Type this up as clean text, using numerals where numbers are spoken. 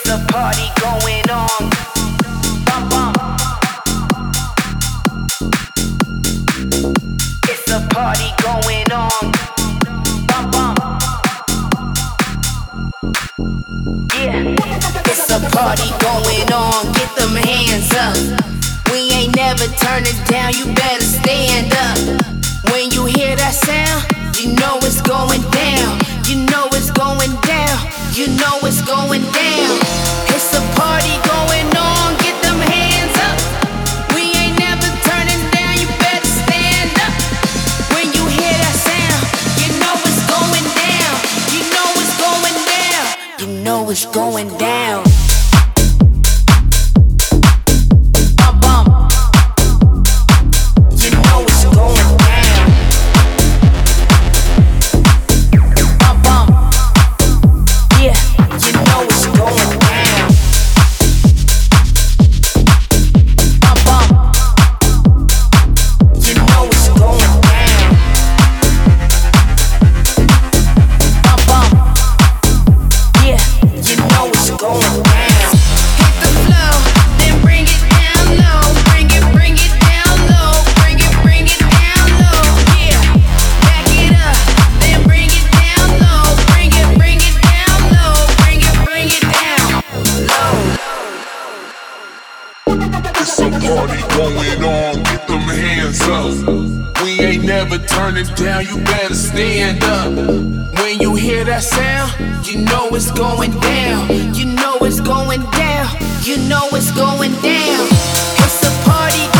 a party going on. Bum, bum. It's a party going on. Bum, bum. Yeah. It's a party going on. Get them hands up. We ain't never turning down. You better stand up. When you hear that sound, you know it's going down. You know it's going down. You know it's going down. It's a party going on. Get them hands up. We ain't never turning down. You better stand up. When you hear that sound, you know it's going down. You know it's going down. You know it's going down. Turn it down, you better stand up. When you hear that sound, you know it's going down. You know it's going down. You know it's going down. It's a party.